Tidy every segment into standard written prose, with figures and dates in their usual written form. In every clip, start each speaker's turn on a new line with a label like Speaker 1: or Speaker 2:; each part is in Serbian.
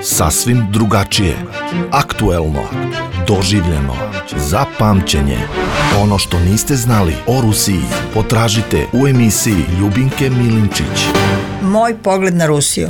Speaker 1: Sasvim drugačije, aktuelno, doživljeno, za pamćenje. Ono što niste znali o Rusiji potražite u emisiji Ljubinke Milinčić.
Speaker 2: Moj pogled na Rusiju.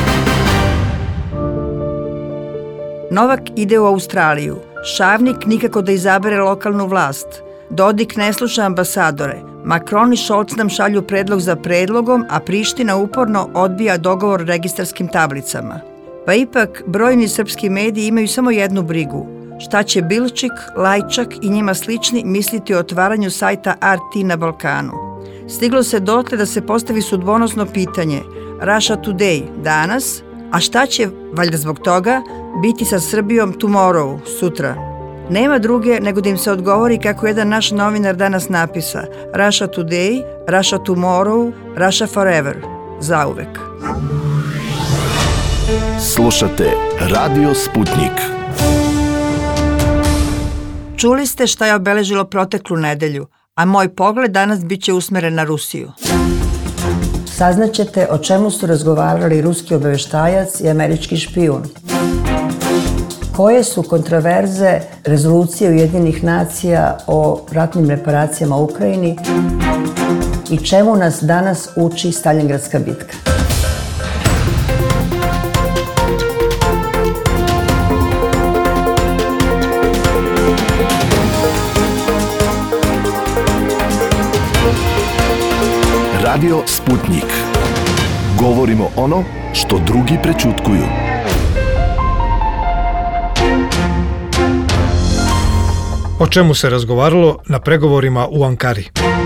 Speaker 2: Novak ide u Australiju. Šavnik nikako da izabere lokalnu vlast. Dodik ne sluša ambasadore. Macron i Scholz nam šalju predlog za predlogom, a Priština uporno odbija dogovor registarskim tablicama. Pa ipak, brojni srpski mediji imaju samo jednu brigu. Šta će Bilčik, Lajčak i njima slični misliti o otvaranju sajta RT na Balkanu? Stiglo se dotle da se postavi sudbonosno pitanje Russia Today danas, a šta će, valjda zbog toga, biti sa Srbijom tomorrow, sutra? Nema druge nego da im se odgovori kako jedan naš novinar danas napisa Russia Today, Russia Tomorrow, Russia Forever, zauvek.
Speaker 1: Slušate Radio Sputnik.
Speaker 2: Čuli ste šta je obeležilo proteklu nedelju, a moj pogled danas bit će usmeren na Rusiju. Saznaćete o čemu su razgovarali ruski obaveštajac i američki špijun. Koje su kontroverze rezolucije Ujedinjenih nacija o ratnim reparacijama u Ukrajini i čemu nas danas uči Staljingradska bitka.
Speaker 1: Radio Sputnik. Govorimo ono što drugi prećutkuju.
Speaker 3: O čemu se razgovaralo na pregovorima u Ankari?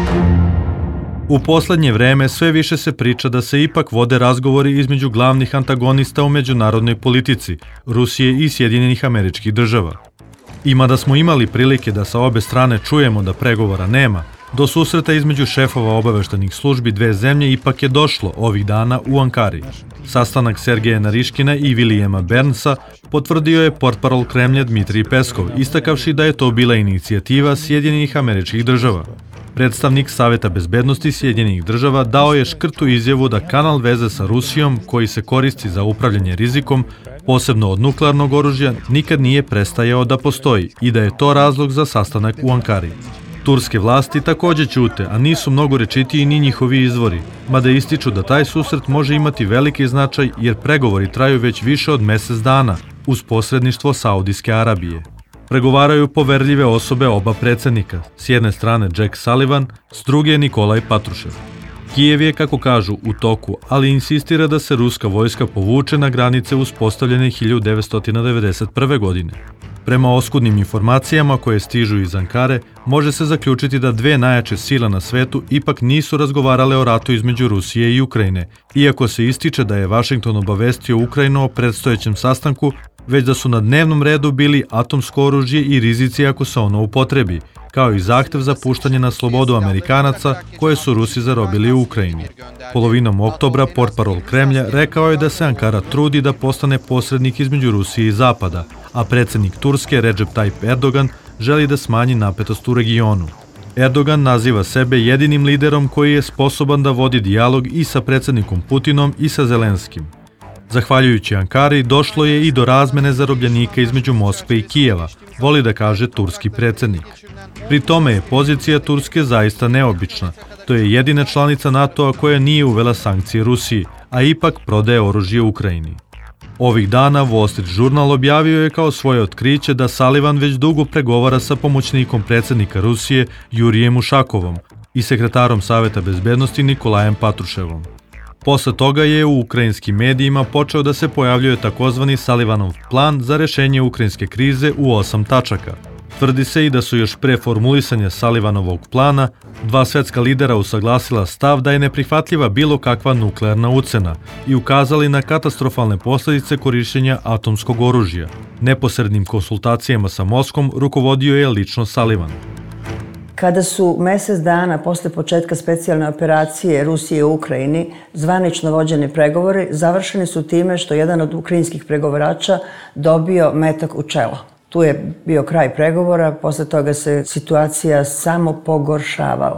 Speaker 4: U poslednje vreme sve više se priča da se ipak vode razgovori između glavnih antagonista u međunarodnoj politici, Rusije i Sjedinjenih Američkih Država. I mada smo imali prilike da sa obe strane čujemo da pregovora nema, do susreta između šefova obaveštajnih službi dve zemlje ipak je došlo ovih dana u Ankari. Sastanak Sergeja Nariškina i Vilijema Bernsa potvrdio je portparol Kremlja Dmitrij Peskov, istakavši da je to bila inicijativa Sjedinjenih Američkih Država. Predstavnik Saveta bezbednosti Sjedinjenih Država dao je škrtu izjavu da kanal veze sa Rusijom, koji se koristi za upravljanje rizikom, posebno od nuklearnog oružja, nikad nije prestajao da postoji i da je to razlog za sastanak u Ankari. Turske vlasti takođe ćute, a nisu mnogo rečitiji ni njihovi izvori, mada ističu da taj susret može imati veliki značaj jer pregovori traju već više od mesec dana uz posredništvo Saudijske Arabije. Pregovaraju poverljive osobe oba predsednika, s jedne strane Jack Sullivan, s druge Nikolaj Patrušev. Kijev je, kako kažu, u toku, ali insistira da se ruska vojska povuče na granice uspostavljene 1991. godine. Prema oskudnim informacijama koje stižu iz Ankare, može se zaključiti da dve najjače sile na svetu ipak nisu razgovarale o ratu između Rusije i Ukrajine, iako se ističe da je Vašington obavestio Ukrajinu o predstojećem sastanku, već da su na dnevnom redu bili atomsko oružje i rizici ako se ono upotrebi, kao i zahtev za puštanje na slobodu Amerikanaca koje su Rusi zarobili u Ukrajini. Polovinom oktobra portparol Kremlja rekao je da se Ankara trudi da postane posrednik između Rusije i Zapada, a predsednik Turske Recep Tayyip Erdogan želi da smanji napetost u regionu. Erdogan naziva sebe jedinim liderom koji je sposoban da vodi dijalog i sa predsednikom Putinom i sa Zelenskim. Zahvaljujući Ankari, došlo je i do razmene zarobljenika između Moskve i Kijeva, voli da kaže turski predsednik. Pri tome je pozicija Turske zaista neobična. To je jedina članica NATO-a koja nije uvela sankcije Rusiji, a ipak prodaje oružje Ukrajini. Ovih dana Wall Street Journal objavio je kao svoje otkriće da Sullivan već dugo pregovara sa pomoćnikom predsednika Rusije Jurijem Ušakovom i sekretarom Saveta bezbednosti Nikolajem Patruševom. Posle toga je u ukrajinskim medijima počeo da se pojavljuje takozvani Sullivanov plan za rešenje ukrajinske krize u 8 tačaka. Tvrdi se i da su još pre formulisanja Sullivanovog plana dva svetska lidera usaglasila stav da je neprihvatljiva bilo kakva nuklearna ucena i ukazali na katastrofalne posledice korišćenja atomskog oružja. Neposrednim konsultacijama sa Moskvom rukovodio je lično Sullivan.
Speaker 2: Kada su mesec dana posle početka specijalne operacije Rusije u Ukrajini zvanično vođeni pregovori, završeni su time što jedan od ukrajinskih pregovarača dobio metak u čelo. Tu je bio kraj pregovora, posle toga se situacija samo pogoršavala.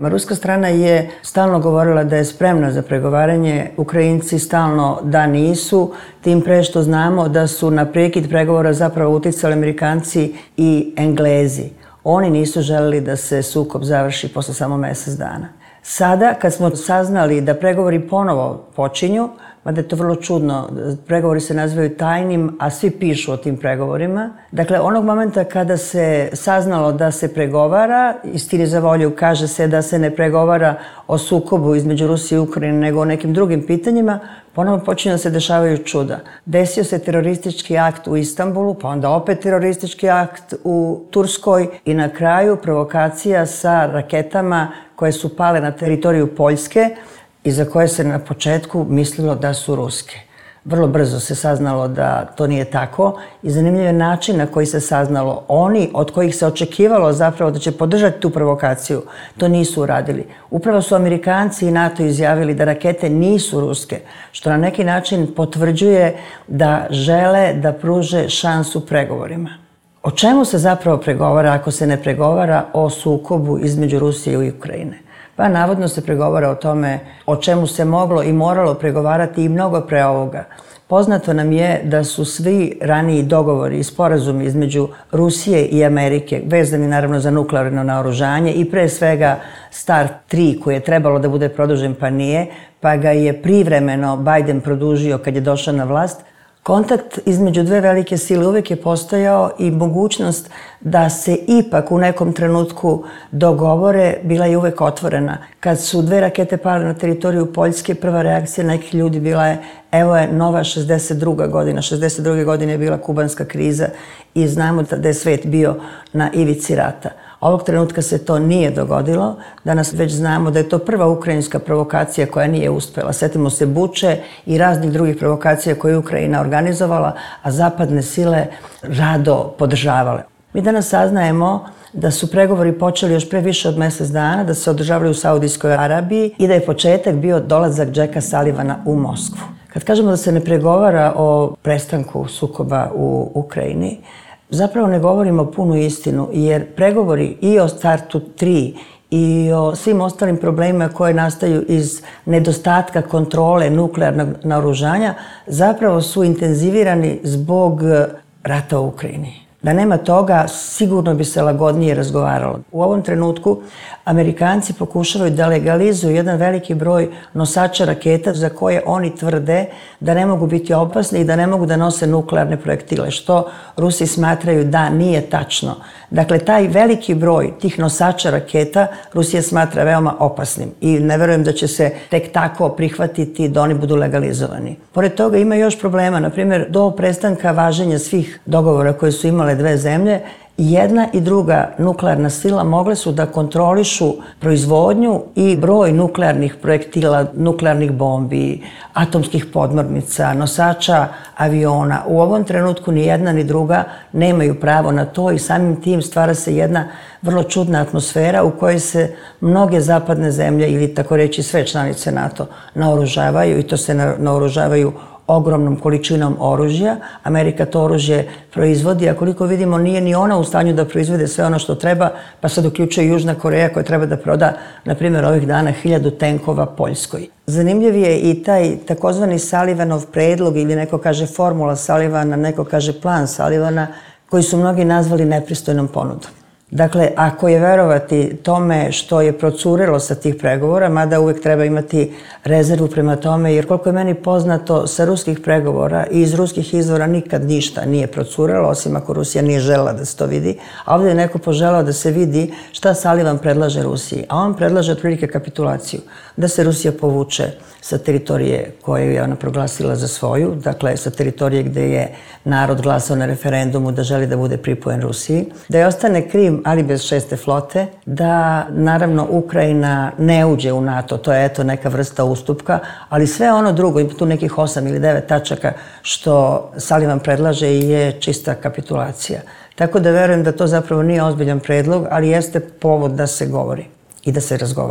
Speaker 2: Ruska strana je stalno govorila da je spremna za pregovaranje, Ukrajinci stalno da nisu, tim pre što znamo da su na prekid pregovora zapravo uticali Amerikanci i Englezi. Oni nisu želeli da se sukob završi posle samo mesec dana. Sada, kad smo saznali da pregovori ponovo počinju, mada je to vrlo čudno, pregovori se nazivaju tajnim, a svi pišu o tim pregovorima. Dakle, onog momenta kada se saznalo da se pregovara, istini za volju kaže se da se ne pregovara o sukobu između Rusije i Ukrajine, nego o nekim drugim pitanjima, ponovo počinju da se dešavaju čuda. Desio se teroristički akt u Istanbulu, pa onda opet teroristički akt u Turskoj i na kraju provokacija sa raketama koje su pale na teritoriju Poljske i za koje se na početku mislilo da su ruske. Vrlo brzo se saznalo da to nije tako i zanimljiv je način na koji se saznalo. Oni od kojih se očekivalo zapravo da će podržati tu provokaciju, to nisu uradili. Upravo su Amerikanci i NATO izjavili da rakete nisu ruske, što na neki način potvrđuje da žele da pruže šansu pregovorima. O čemu se zapravo pregovara ako se ne pregovara o sukobu između Rusije i Ukrajine? Pa navodno se pregovara o tome o čemu se moglo i moralo pregovarati i mnogo pre ovoga. Poznato nam je da su svi raniji dogovori i sporazumi između Rusije i Amerike, vezani naravno za nuklearno naoružanje i pre svega START 3 koji je trebalo da bude produžen pa nije, pa ga je privremeno Biden produžio kad je došao na vlast. Kontakt između dve velike sile uvijek je postojao i mogućnost da se ipak u nekom trenutku dogovore bila je uvijek otvorena. Kad su dve rakete pale na teritoriju Poljske, prva reakcija nekih ljudi bila je evo je nova 62. godina. 62. godine je bila kubanska kriza i znamo da je svet bio na ivici rata. Ovog trenutka se to nije dogodilo. Danas već znamo da je to prva ukrajinska provokacija koja nije uspjela. Sjetimo se Buče i raznih drugih provokacija koje je Ukrajina organizovala, a zapadne sile rado podržavale. Mi danas saznajemo da su pregovori počeli još pre više od mesec dana, da se održavali u Saudijskoj Arabiji i da je početak bio dolazak Jacka Sullivana u Moskvu. Kad kažemo da se ne pregovara o prestanku sukoba u Ukrajini, zapravo ne govorimo punu istinu, jer pregovori i o startu 3 i o svim ostalim problemima koje nastaju iz nedostatka kontrole nuklearnog naoružanja zapravo su intenzivirani zbog rata u Ukrajini. Da nema toga, sigurno bi se lagodnije razgovaralo. U ovom trenutku Amerikanci pokušavaju da legalizuju jedan veliki broj nosača raketa za koje oni tvrde da ne mogu biti opasni i da ne mogu da nose nuklearne projektile, što Rusi smatraju da nije tačno. Dakle, taj veliki broj tih nosača raketa Rusija smatra veoma opasnim i ne verujem da će se tek tako prihvatiti da oni budu legalizovani. Pored toga ima još problema, na primjer, do prestanka važenja svih dogovora koje su imale dve zemlje, jedna i druga nuklearna sila mogle su da kontrolišu proizvodnju i broj nuklearnih projektila, nuklearnih bombi, atomskih podmornica, nosača aviona. U ovom trenutku ni jedna ni druga nemaju pravo na to i samim tim stvara se jedna vrlo čudna atmosfera u kojoj se mnoge zapadne zemlje ili tako reći sve članice NATO naoružavaju i to se naoružavaju ogromnom količinom oružja. Amerika to oružje proizvodi, a koliko vidimo nije ni ona u stanju da proizvede sve ono što treba, pa sad uključuje Južna Koreja koja treba da proda, na primjer, ovih dana 1000 tenkova Poljskoj. Zanimljiv je i taj takozvani Sullivanov predlog ili neko kaže formula Sullivana, neko kaže plan Sullivana, koji su mnogi nazvali nepristojnom ponudom. Dakle, ako je verovati tome što je procurelo sa tih pregovora, mada uvijek treba imati rezervu prema tome, jer koliko je meni poznato sa ruskih pregovora i iz ruskih izvora nikad ništa nije procurelo, osim ako Rusija nije želela da se to vidi, a ovdje je neko poželao da se vidi šta Sullivan predlaže Rusiji, a on predlaže otprilike kapitulaciju, da se Rusija povuče sa teritorije koju je ona proglasila za svoju, dakle sa teritorije gdje je narod glasao na referendumu da želi da bude pripojen Rusiji, da je ostane Krim, ali bez 6. flote, da naravno Ukrajina ne uđe u NATO, to je eto neka vrsta ustupka, ali sve ono drugo, ima tu nekih 8 ili 9 tačaka što Sullivan predlaže je čista kapitulacija. Tako da verujem da to zapravo nije ozbiljan predlog, ali jeste povod da se govori i da se razgovara.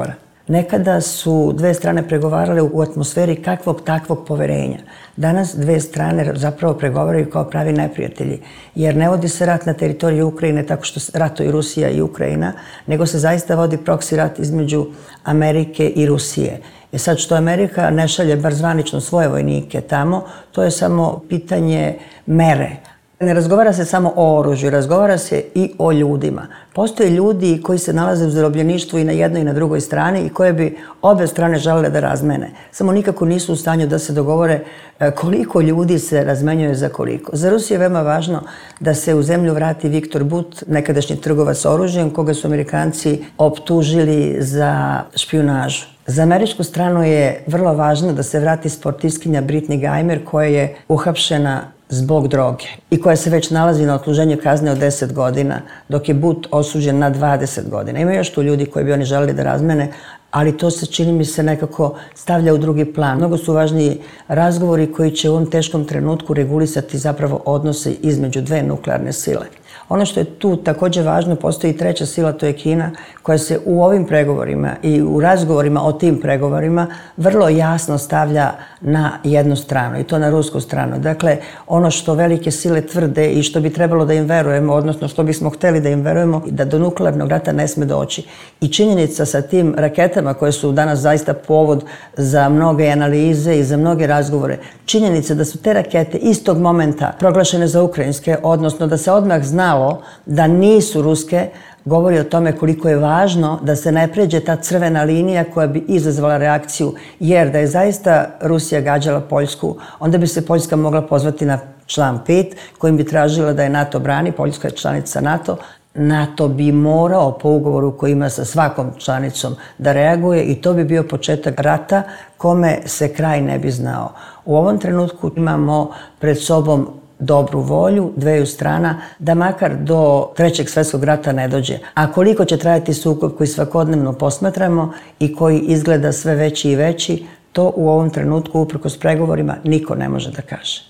Speaker 2: Nekada su dve strane pregovarale u atmosferi kakvog takvog poverenja. Danas dve strane zapravo pregovaraju kao pravi neprijatelji, jer ne vodi se rat na teritoriji Ukrajine tako što ratuju Rusija i Ukrajina, nego se zaista vodi proksi rat između Amerike i Rusije. Sad što Amerika ne šalje bar zvanično svoje vojnike tamo, to je samo pitanje mere. Ne razgovara se samo o oružju, razgovara se i o ljudima. Postoje ljudi koji se nalaze u zarobljeništvu i na jednoj i na drugoj strani i koje bi obe strane želele da razmene. Samo nikako nisu u stanju da se dogovore koliko ljudi se razmenjuje za koliko. Za Rusiju je veoma važno da se u zemlju vrati Viktor But, nekadašnji trgovac oružjem, koga su Amerikanci optužili za špijunažu. Za američku stranu je vrlo važno da se vrati sportiskinja Brittney Griner koja je uhapšena zbog droge i koja se već nalazi na odsluženju kazne od 10 godina, dok je But osuđen na 20 godina. Ima još tu ljudi koji bi oni želeli da razmene, ali to se, čini mi se, nekako stavlja u drugi plan. Mnogo su važniji razgovori koji će u ovom teškom trenutku regulisati zapravo odnose između dve nuklearne sile. Ono što je tu također važno, postoji treća sila, to je Kina, koja se u ovim pregovorima i u razgovorima o tim pregovorima vrlo jasno stavlja na jednu stranu, i to na rusku stranu. Dakle, ono što velike sile tvrde i što bi trebalo da im verujemo, odnosno što bismo hteli da im verujemo, da do nuklearnog rata ne sme doći. I činjenica sa tim raketama koje su danas zaista povod za mnoge analize i za mnoge razgovore, činjenica da su te rakete istog momenta proglašene za ukrajinske, odnosno da se odmah znalo da nisu ruske, govori o tome koliko je važno da se ne pređe ta crvena linija koja bi izazvala reakciju, jer da je zaista Rusija gađala Poljsku, onda bi se Poljska mogla pozvati na član 5 kojim bi tražila da je NATO brani, Poljska je članica NATO. NATO bi morao po ugovoru koji ima sa svakom članicom da reaguje i to bi bio početak rata kome se kraj ne bi znao. U ovom trenutku imamo pred sobom dobru volju dveju strana da makar do Trećeg svjetskog rata ne dođe. A koliko će trajati sukob koji svakodnevno posmatramo i koji izgleda sve veći i veći, to u ovom trenutku uprkos pregovorima niko ne može da kaže.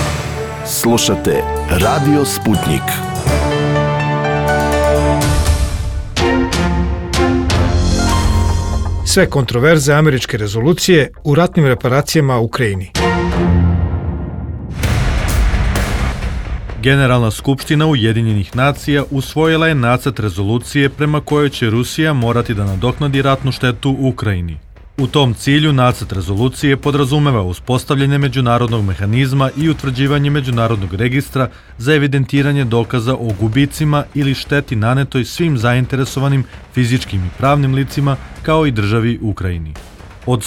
Speaker 1: Slušate Radio Sputnik.
Speaker 3: Sve kontroverze američke rezolucije u ratnim reparacijama u Ukrajini.
Speaker 4: Generalna skupština Ujedinjenih nacija usvojila je nacrt rezolucije prema kojoj će Rusija morati da nadoknadi ratnu štetu u Ukrajini. U tom cilju nacrt rezolucije podrazumeva uspostavljanje međunarodnog mehanizma i utvrđivanje međunarodnog registra za evidentiranje dokaza o gubicima ili šteti nanetoj svim zainteresovanim fizičkim i pravnim licima kao i državi Ukrajini. Od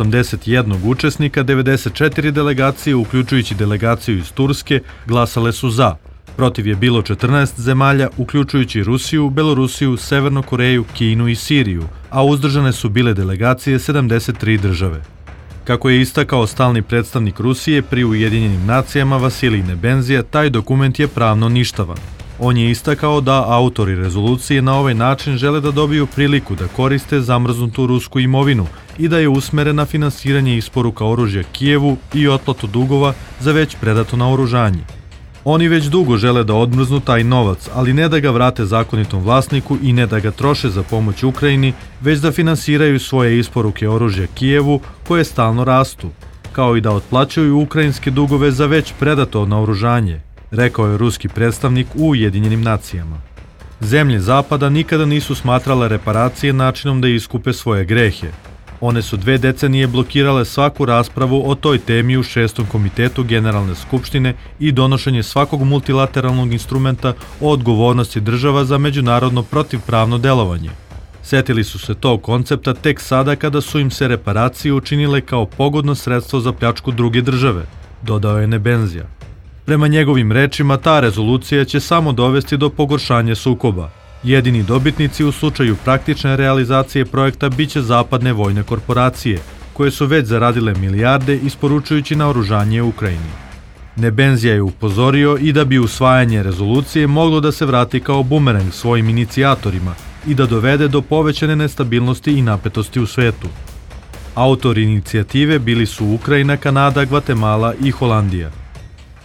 Speaker 4: 181 učesnika, 94 delegacije, uključujući delegaciju iz Turske, glasale su za. Protiv je bilo 14 zemalja, uključujući Rusiju, Belorusiju, Severnu Koreju, Kinu i Siriju, a uzdržane su bile delegacije 73 države. Kako je istakao stalni predstavnik Rusije pri Ujedinjenim nacijama Vasilij Nebenzija, taj dokument je pravno ništavan. On je istakao da autori rezolucije na ovaj način žele da dobiju priliku da koriste zamrznutu rusku imovinu i da je usmere na finansiranje isporuka oružja Kijevu i otplatu dugova za već predato naoružanje. Oni već dugo žele da odmrznu taj novac, ali ne da ga vrate zakonitom vlasniku i ne da ga troše za pomoć Ukrajini, već da finansiraju svoje isporuke oružja Kijevu koje stalno rastu, kao i da otplaćuju ukrajinske dugove za već predato naoružanje, rekao je ruski predstavnik u Ujedinjenim nacijama. Zemlje Zapada nikada nisu smatrale reparacije načinom da iskupe svoje grehe. One su 2 decenije blokirale svaku raspravu o toj temi u 6. komitetu Generalne skupštine i donošenje svakog multilateralnog instrumenta o odgovornosti država za međunarodno protivpravno delovanje. Setili su se tog koncepta tek sada kada su im se reparacije učinile kao pogodno sredstvo za pljačku druge države, dodao je Nebenzija. Prema njegovim rečima, ta rezolucija će samo dovesti do pogoršanja sukoba. Jedini dobitnici u slučaju praktične realizacije projekta biće zapadne vojne korporacije, koje su već zaradile milijarde isporučujući naoružanje Ukrajini. Nebenzija je upozorio i da bi usvajanje rezolucije moglo da se vrati kao bumerang svojim inicijatorima i da dovede do povećane nestabilnosti i napetosti u svetu. Autori inicijative bili su Ukrajina, Kanada, Gvatemala i Holandija.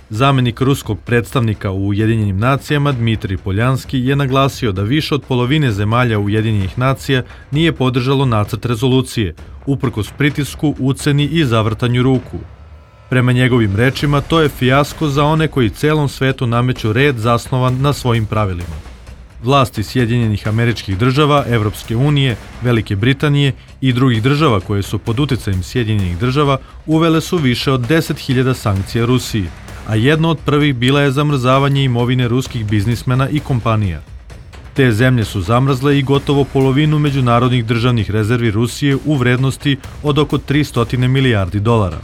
Speaker 4: Zamenik ruskog predstavnika u Ujedinjenim nacijama Dmitrij Poljanski je naglasio da više od polovine zemalja Ujedinjenih nacija nije podržalo nacrt rezolucije, uprkos pritisku, uceni i zavrtanju ruku. Prema njegovim rečima, to je fijasko za one koji celom svetu nameću red zasnovan na svojim pravilima. Vlasti Sjedinjenih Američkih Država, Evropske unije, Velike Britanije i drugih država koje su pod uticajem Sjedinjenih Država uvele su više od 10.000 sankcija Rusiji, a jedno od prvih bila je zamrzavanje imovine ruskih biznismena i kompanija. Te zemlje su zamrzle i gotovo polovinu međunarodnih državnih rezervi Rusije u vrednosti od oko 300 milijardi dolara.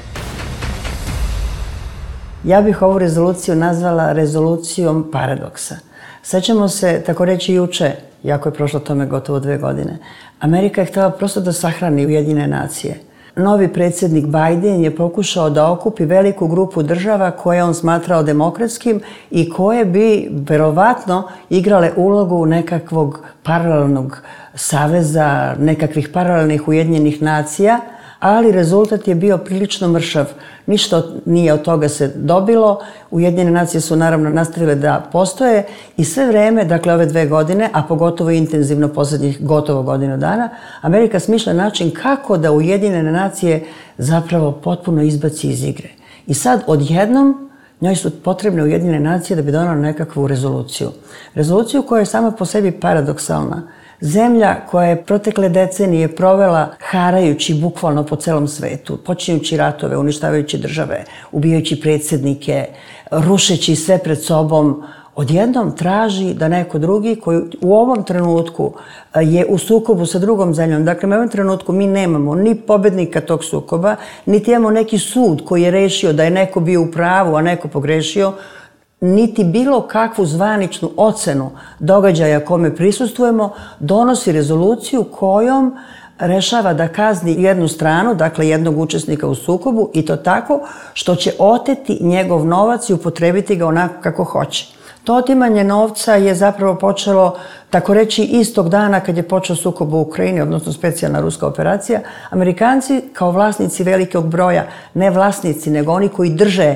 Speaker 2: Ja bih ovu rezoluciju nazvala rezolucijom paradoksa. Sećamo se, tako reći juče, jako je prošlo tome gotovo 2 godine, Amerika je htjela prosto da sahrani Ujedinjene nacije. Novi predsjednik Biden je pokušao da okupi veliku grupu država koje on smatrao demokratskim i koje bi verovatno igrale ulogu nekakvog paralelnog saveza, nekakvih paralelnih Ujedinjenih nacija, ali rezultat je bio prilično mršav. Ništa nije od toga se dobilo. Ujedinjene nacije su naravno nastavile da postoje i sve vreme, dakle ove 2 godine, a pogotovo intenzivno posljednjih gotovo godinu dana, Amerika smišlja način kako da Ujedinjene nacije zapravo potpuno izbaci iz igre. I sad odjednom njoj su potrebne Ujedinjene nacije da bi donala nekakvu rezoluciju. Rezoluciju koja je sama po sebi paradoksalna. Zemlja koja je protekle decenije provela harajući bukvalno po celom svetu, počinjući ratove, uništavajući države, ubijajući predsjednike, rušeći sve pred sobom, odjednom traži da neko drugi koji u ovom trenutku je u sukobu sa drugom zemljom, dakle u ovom trenutku mi nemamo ni pobednika tog sukoba, niti imamo neki sud koji je rešio da je neko bio u pravu, a neko pogrešio, niti bilo kakvu zvaničnu ocenu događaja kome prisustvujemo, donosi rezoluciju kojom rešava da kazni jednu stranu, dakle jednog učesnika u sukobu, i to tako što će oteti njegov novac i upotrebiti ga onako kako hoće. To otimanje novca je zapravo počelo, tako reći, istog dana kad je počeo sukob u Ukrajini, odnosno specijalna ruska operacija. Amerikanci kao vlasnici velikog broja, ne vlasnici, nego oni koji drže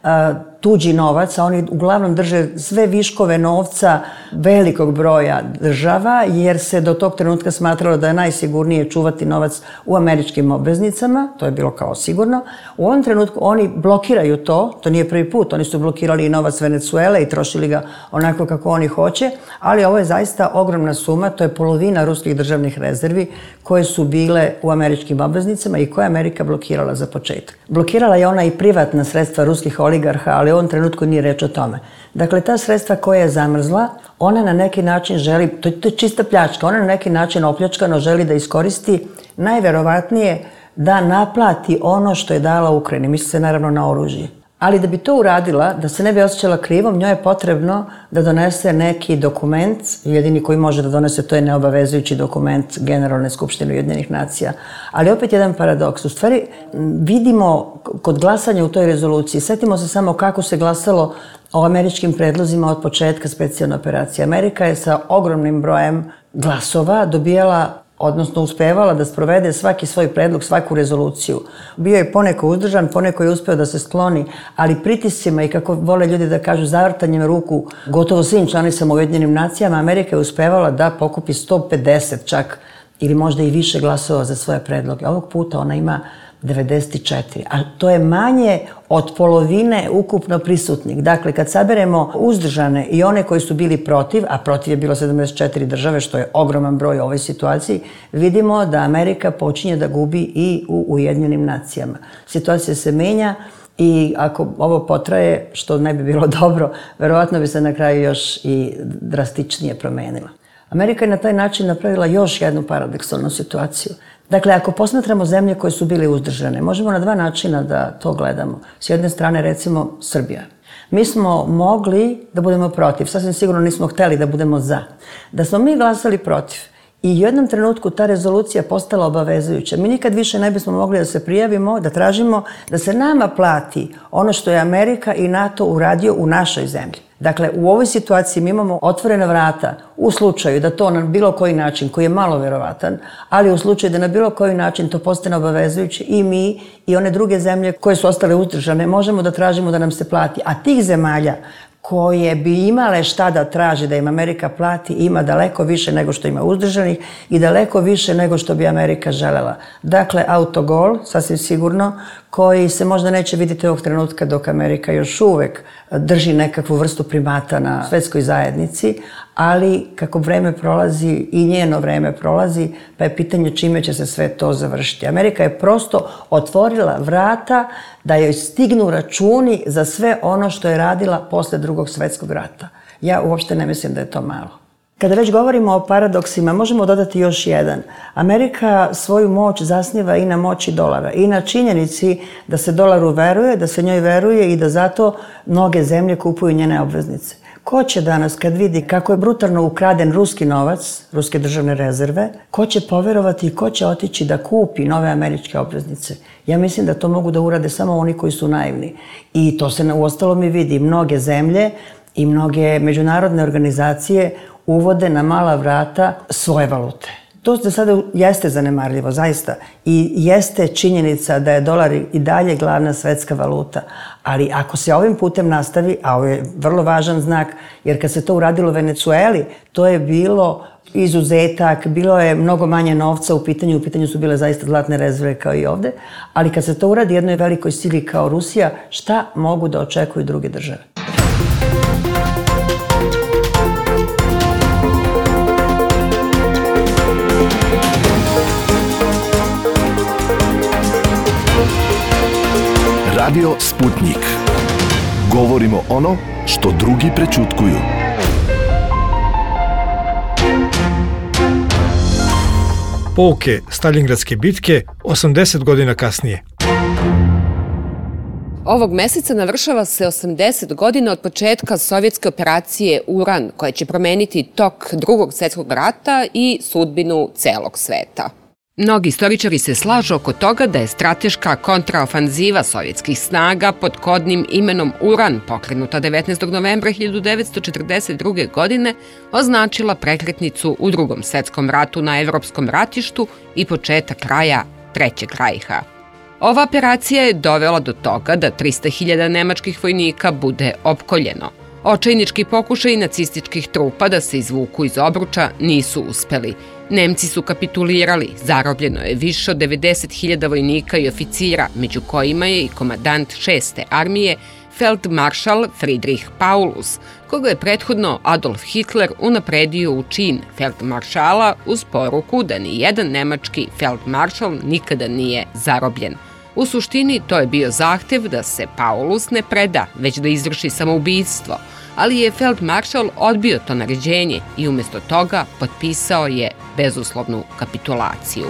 Speaker 2: tuđi novac, a oni uglavnom drže sve viškove novca velikog broja država, jer se do tog trenutka smatralo da je najsigurnije čuvati novac u američkim obveznicama, to je bilo kao sigurno. U ovom trenutku oni blokiraju to nije prvi put, oni su blokirali i novac Venezuele i trošili ga onako kako oni hoće, ali ovo je zaista ogromna suma, to je polovina ruskih državnih rezervi koje su bile u američkim obveznicama i koje je Amerika blokirala za početak. Blokirala je ona i privatna sredstva ruskih oligarha, ali u ovom trenutku nije reč o tome. Dakle, ta sredstva koja je zamrzla, ona na neki način želi, to je čista pljačka, ona na neki način opljačkano želi da iskoristi najverovatnije da naplati ono što je dala Ukrajini. Misli se naravno na oružje. Ali da bi to uradila, da se ne bi osjećala krivom, njoj je potrebno da donese neki dokument, jedini koji može da donese to je neobavezujući dokument Generalne skupštine Ujedinjenih nacija. Ali opet jedan paradoks. U stvari vidimo kod glasanja u toj rezoluciji, setimo se samo kako se glasalo o američkim predlozima od početka specijalne operacije. Amerika je sa ogromnim brojem glasova dobijala, odnosno uspevala da sprovede svaki svoj predlog, svaku rezoluciju. Bio je poneko uzdržan, poneko je uspeo da se skloni, ali pritiscima i, kako vole ljudi da kažu, zavrtanjem ruku gotovo svim članicama u Ujedinjenim nacijama, Amerika je uspevala da pokupi 150 čak ili možda i više glasova za svoje predloge. Ovog puta ona ima 94, a to je manje od polovine ukupno prisutnih. Dakle, kad saberemo uzdržane i one koji su bili protiv, a protiv je bilo 74 države, što je ogroman broj u ovoj situaciji, vidimo da Amerika počinje da gubi i u Ujedinjenim nacijama. Situacija se menja i ako ovo potraje, što ne bi bilo dobro, verovatno bi se na kraju još i drastičnije promenila. Amerika je na taj način napravila još jednu paradoksalnu situaciju. Dakle, ako posmatramo zemlje koje su bile uzdržane, možemo na 2 načina da to gledamo. S jedne strane, recimo, Srbija. Mi smo mogli da budemo protiv, sasvim sigurno nismo hteli da budemo za. Da smo mi glasali protiv i u jednom trenutku ta rezolucija postala obavezujuća, mi nikad više ne bismo mogli da se prijavimo, da tražimo da se nama plati ono što je Amerika i NATO uradio u našoj zemlji. Dakle, u ovoj situaciji mi imamo otvorena vrata u slučaju da to na bilo koji način, koji je malo verovatan, ali u slučaju da na bilo koji način to postane obavezujuće i mi i one druge zemlje koje su ostale uzdržane možemo da tražimo da nam se plati. A tih zemalja koje bi imale šta da traži da im Amerika plati ima daleko više nego što ima uzdržanih i daleko više nego što bi Amerika želela. Dakle, autogol, sasvim sigurno, koji se možda neće vidjeti ovog trenutka dok Amerika još uvek drži nekakvu vrstu primata na svetskoj zajednici, ali kako vreme prolazi i njeno vreme prolazi, pa je pitanje čime će se sve to završiti. Amerika je prosto otvorila vrata da joj stignu računi za sve ono što je radila posle Drugog svetskog rata. Ja uopšte ne mislim da je to malo. Kada već govorimo o paradoksima, možemo dodati još jedan. Amerika svoju moć zasniva i na moći dolara i na činjenici da se dolaru veruje, da se njoj veruje i da zato mnoge zemlje kupuju njene obveznice. Ko će danas, kad vidi kako je brutalno ukraden ruski novac, ruske državne rezerve, ko će poverovati i ko će otići da kupi nove američke obveznice? Ja mislim da to mogu da urade samo oni koji su naivni. I to se uostalom i vidi. Mnoge zemlje i mnoge međunarodne organizacije uvode na mala vrata svoje valute. To za sada jeste zanemarljivo, zaista. I jeste činjenica da je dolar i dalje glavna svetska valuta. Ali ako se ovim putem nastavi, a ovo je vrlo važan znak, jer kad se to uradilo u Venecueli, to je bilo izuzetak, bilo je mnogo manje novca u pitanju su bile zaista zlatne rezerve kao i ovde, ali kad se to uradi jednoj velikoj sili kao Rusija, šta mogu da očekuju druge države?
Speaker 1: Radio Sputnik. Govorimo ono što drugi prećutkuju.
Speaker 3: Pouke Staljingradske bitke 80 godina kasnije.
Speaker 5: Ovog meseca navršava se 80 godina od početka sovjetske operacije Uran, koja će promeniti tok Drugog svjetskog rata i sudbinu celog sveta. Mnogi istoričari se slažu oko toga da je strateška kontraofanziva sovjetskih snaga pod kodnim imenom Uran, pokrenuta 19. novembra 1942. godine, označila prekretnicu u Drugom svjetskom ratu na evropskom ratištu i početak kraja Trećeg rajha. Ova operacija je dovela do toga da 300.000 nemačkih vojnika bude opkoljeno. Očajnički pokušaj nacističkih trupa da se izvuku iz obruča nisu uspeli. Nemci su kapitulirali, zarobljeno je više od 90.000 vojnika i oficira, među kojima je i komadant 6. armije, feldmaršal Friedrich Paulus, koga je prethodno Adolf Hitler unapredio u čin feldmaršala uz poruku da ni jedan nemački feldmaršal nikada nije zarobljen. U suštini to je bio zahtev da se Paulus ne preda, već da izvrši samoubistvo, ali je feldmaršal odbio to naređenje i umjesto toga potpisao je bezuslovnu kapitulaciju.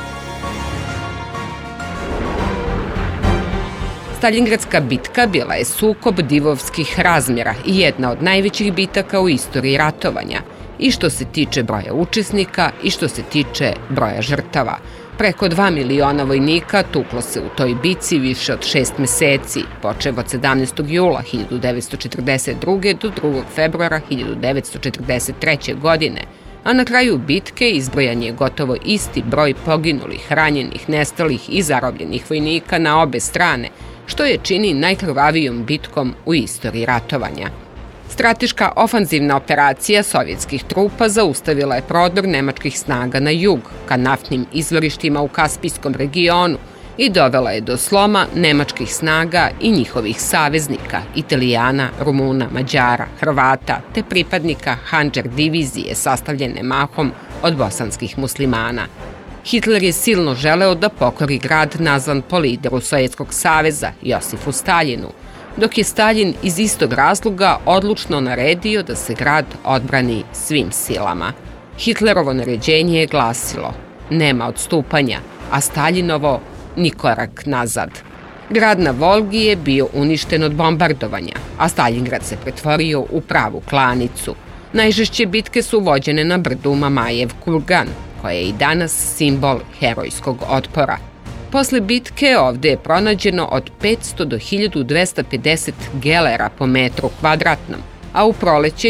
Speaker 5: Staljingradska bitka bila je sukob divovskih razmjera i jedna od najvećih bitaka u istoriji ratovanja, i što se tiče broja učesnika i što se tiče broja žrtava. Preko 2 miliona vojnika tuklo se u toj bici više od 6 meseci, počev od 17. jula 1942. do 2. februara 1943. godine, a na kraju bitke izbrojan je gotovo isti broj poginulih, ranjenih, nestalih i zarobljenih vojnika na obe strane, što je čini najkrvavijom bitkom u istoriji ratovanja. Strateška ofanzivna operacija sovjetskih trupa zaustavila je prodor nemačkih snaga na jug, ka naftnim izvorištima u Kaspijskom regionu i dovela je do sloma nemačkih snaga i njihovih saveznika, Italijana, Rumuna, Mađara, Hrvata, te pripadnika Handžar divizije sastavljene mahom od bosanskih muslimana. Hitler je silno želeo da pokori grad nazvan po lideru Sovjetskog saveza, Josifu Staljinu, dok je Staljin iz istog razloga odlučno naredio da se grad odbrani svim silama. Hitlerovo naređenje je glasilo: nema odstupanja, a Staljinovo ni korak nazad. Grad na Volgi je bio uništen od bombardovanja, a Staljingrad se pretvorio u pravu klanicu. Najžešće bitke su vođene na brdu Mamajev kurgan, koja je i danas simbol herojskog otpora. Posle bitke ovde je pronađeno od 500 do 1250 gelera po metru kvadratnom, a u proleće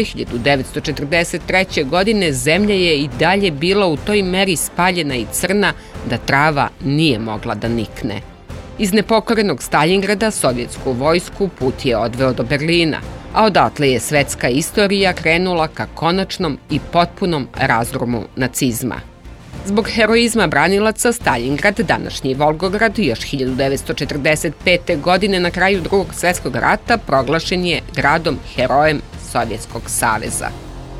Speaker 5: 1943. godine zemlja je i dalje bila u toj meri spaljena i crna da trava nije mogla da nikne. Iz nepokorenog Staljingrada sovjetsku vojsku put je odveo do Berlina, a odatle je svetska istorija krenula ka konačnom i potpunom razgromu nacizma. Zbog heroizma branilaca Staljingrad, današnji Volgograd, još 1945. godine na kraju Drugog svetskog rata proglašen je gradom herojem Sovjetskog saveza.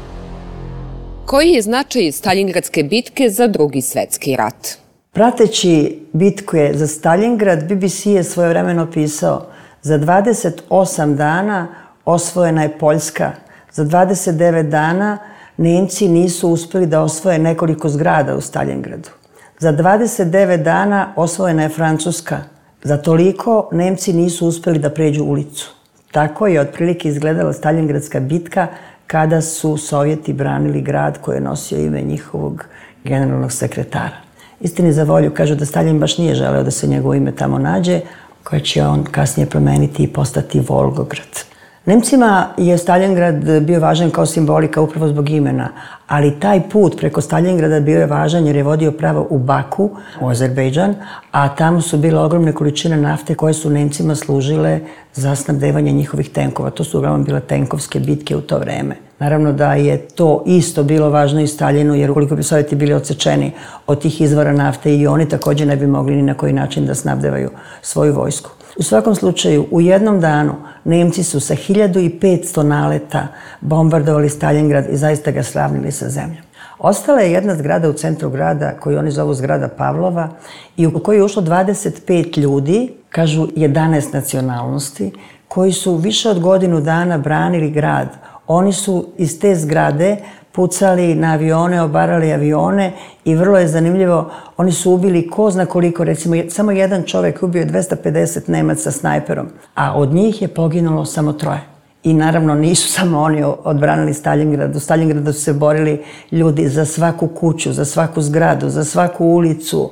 Speaker 5: Koji je značaj Staljingradske bitke za Drugi svetski rat?
Speaker 2: Prateći bitke za Staljingrad, BBC je svojevremeno pisao: za 28 dana osvojena je Poljska, za 29 dana Nemci nisu uspjeli da osvoje nekoliko zgrada u Staljingradu. Za 29 dana osvojena je Francuska. Za toliko Nemci nisu uspjeli da pređu ulicu. Tako je otprilike izgledala Staljingradska bitka kada su Sovjeti branili grad koji je nosio ime njihovog generalnog sekretara. Istini za volju kažu da Staljin baš nije želeo da se njegovo ime tamo nađe, koje će on kasnije promeniti i postati Volgograd. Nemcima je Staljingrad bio važan kao simbolika upravo zbog imena, ali taj put preko Staljingrada bio je važan jer je vodio pravo u Baku, u Azerbejdžan, a tamo su bile ogromne količine nafte koje su Nemcima služile za snabdevanje njihovih tenkova. To su uglavnom bile tenkovske bitke u to vreme. Naravno da je to isto bilo važno i Staljinu, jer ukoliko bi Sovjeti bili odsečeni od tih izvora nafte i oni također ne bi mogli ni na koji način da snabdevaju svoju vojsku. U svakom slučaju, u jednom danu Nemci su sa 1500 naleta bombardovali Staljingrad i zaista ga sravnili sa zemljom. Ostala je jedna zgrada u centru grada koju oni zovu zgrada Pavlova i u kojoj je ušlo 25 ljudi, kažu 11 nacionalnosti, koji su više od godinu dana branili grad. Oni su iz te zgrade pucali na avione, obarali avione i vrlo je zanimljivo, oni su ubili ko zna koliko, recimo samo jedan čovjek ubio 250 Nemaca snajperom, a od njih je poginulo samo 3. I naravno nisu samo oni odbranili Staljingrad. U Staljingradu su se borili ljudi za svaku kuću, za svaku zgradu, za svaku ulicu.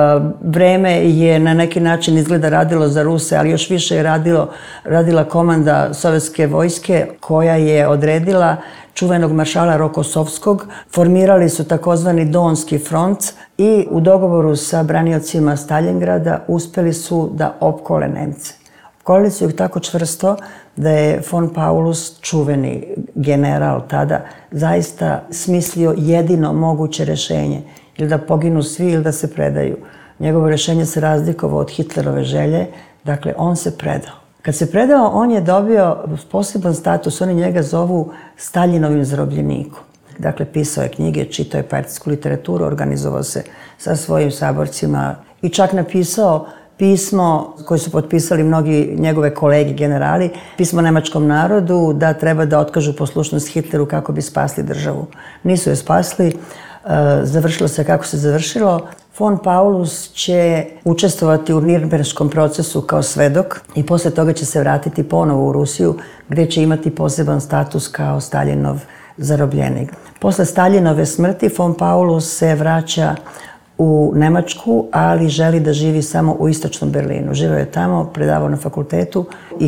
Speaker 2: Vreme je na neki način izgleda radilo za Ruse, ali još više je radila komanda sovjetske vojske koja je odredila čuvenog maršala Rokosovskog. Formirali su takozvani Donski front i u dogovoru sa braniocima Staljingrada uspjeli su da opkole Nemce. Opkolili su ih tako čvrsto da je von Paulus, čuveni general tada, zaista smislio jedino moguće rješenje. Ili da poginu svi ili da se predaju. Njegovo rješenje se razlikovao od Hitlerove želje, dakle on se predao. Kad se predao, on je dobio poseban status, oni njega zovu Staljinovim zarobljenikom. Dakle, pisao je knjige, čitao je partijsku literaturu, organizovao se sa svojim saborcima i čak napisao pismo koje su potpisali mnogi njegove kolege generali, pismo nemačkom narodu da treba da otkažu poslušnost Hitleru kako bi spasli državu. Nisu je spasli, završilo se kako se završilo. Von Paulus će učestvovati u Nirnberškom procesu kao svedok i posle toga će se vratiti ponovo u Rusiju gdje će imati poseban status kao Staljinov zarobljenik. Posle Staljinove smrti von Paulus se vraća u Nemačku, ali želi da živi samo u istočnom Berlinu. Živio je tamo, predavao na fakultetu i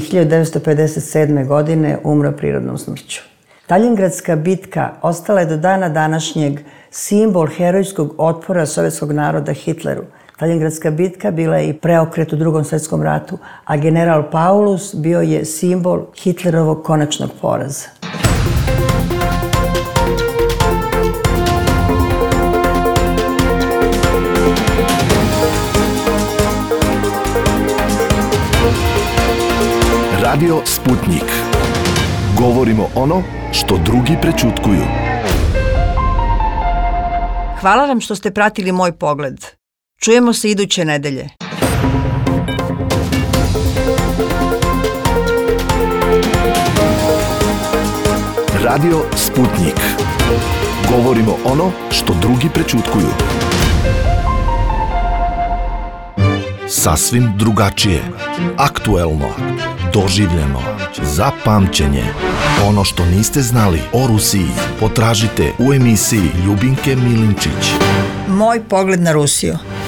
Speaker 2: 1957. godine umro prirodnom smrću. Staljingradska bitka ostala je do dana današnjeg simbol herojskog otpora sovjetskog naroda Hitleru. Staljingradska bitka bila je i preokret u Drugom svjetskom ratu, a general Paulus bio je simbol Hitlerovog konačnog poraza.
Speaker 1: Radio Sputnik. Govorimo ono što drugi prećutkuju.
Speaker 2: Hvala vam što ste pratili moj pogled. Čujemo se iduće nedelje.
Speaker 1: Radio Sputnik. Govorimo ono što drugi prećutkuju. Sasvim drugačije, aktuelno, doživljeno, za pamćenje. Ono što niste znali o Rusiji potražite u emisiji Ljubinke Milinčić.
Speaker 2: Moj pogled na Rusiju.